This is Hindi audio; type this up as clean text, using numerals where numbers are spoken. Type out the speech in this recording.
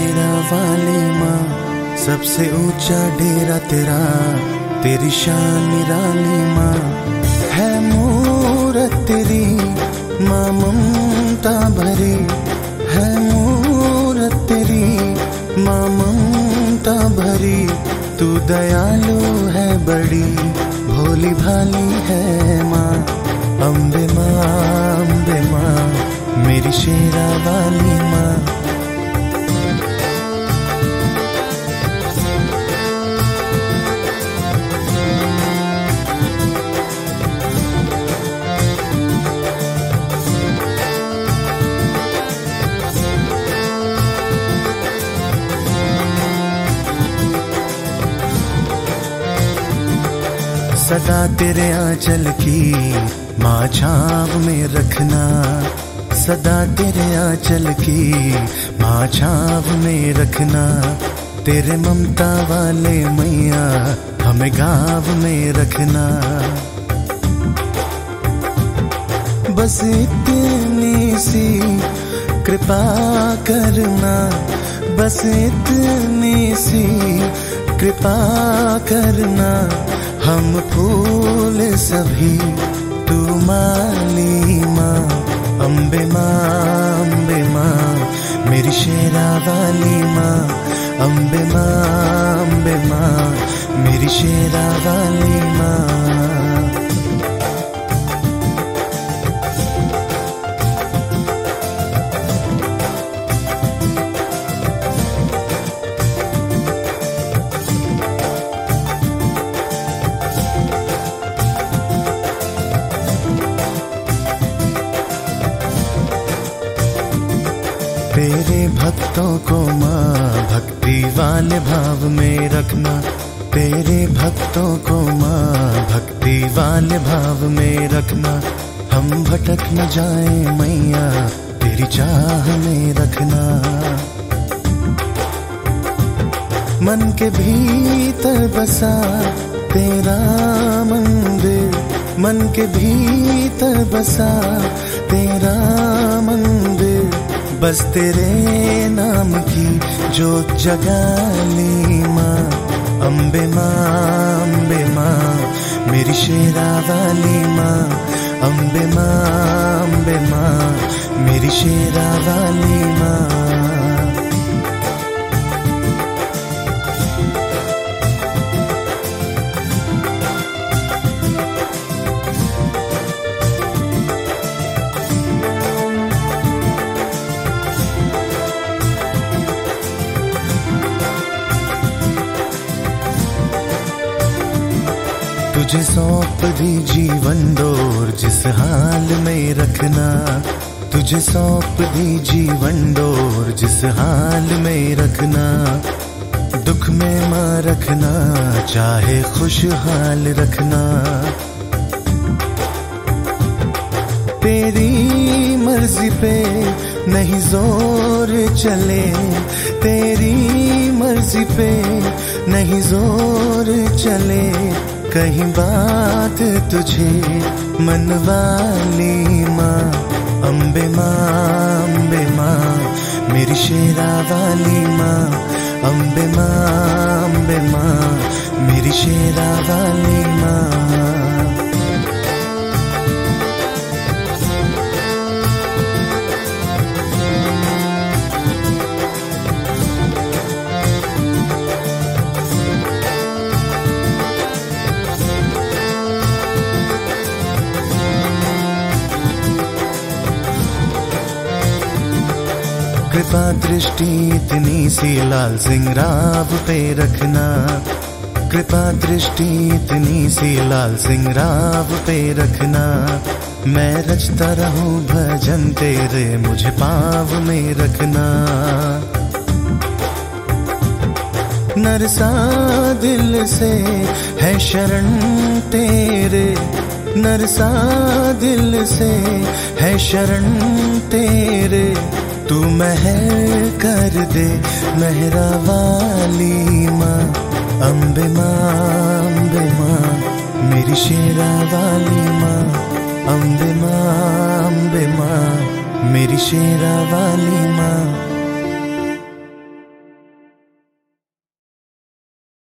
शेरा वाली माँ, सबसे ऊंचा डेरा तेरा, तेरी शान निराली माँ। है मूरत तेरी माँ ममता भरी, है मूरत तेरी माँ ममता भरी। तू दयालु है बड़ी, भोली भाली है माँ। अम्बे माँ, मेरी शेरा वाली माँ। सदा तेरे आंचल की माँ छाव में रखना, सदा तेरे आंचल की माँ छाव में रखना। तेरे ममता वाले मैया हमें गाँव में रखना। बस इतनी सी कृपा करना, बस इतनी सी कृपा करना। हम फूल सभी तू माली माँ। अम्बे माँ, मेरी शेरा वाली माँ। अम्बे माँ, मेरी शेरा वाली माँ। तेरे भक्तों को माँ भक्ति वाले भाव में रखना। तेरे भक्तों को माँ भक्ति वाले भाव में रखना। हम भटक न जाए मैया, तेरी चाह में रखना। मन के भीतर बसा तेरा मंदिर, मन के भीतर बसा तेरा मंदिर। बस तेरे नाम की जोत जगाली माँ। अम्बे माँ, मेरी शेरा वाली माँ। अम्बे माँ, मेरी शेरा वाली माँ। तुझे सौंप दी जीवन डोर, जिस हाल में रखना। तुझे सौंप दी जीवन डोर, जिस हाल में रखना। दुख में माँ रखना, चाहे खुशहाल रखना। तेरी मर्जी पे नहीं जोर चले, तेरी मर्जी पे नहीं जोर चले। कहीं बात तुझे मनवाली माँ। अम्बे माँ, मेरी शेरा वाली माँ। अम्बे माँ, मेरी शेरा वाली माँ। कृपा दृष्टि इतनी सी लाल सिंह राव पे रखना। कृपा दृष्टि इतनी सी लाल सिंह राव पे रखना। मैं रचता रहूं भजन तेरे, मुझे पाँव में रखना। नरसा दिल से है शरण तेरे, नरसा दिल से है शरण तेरे। तू महर कर दे मेहरा वाली माँ। अम्बे माँ, मेरी शेरा वाली माँ। अम्बे माँ, मेरी शेरा वाली माँ।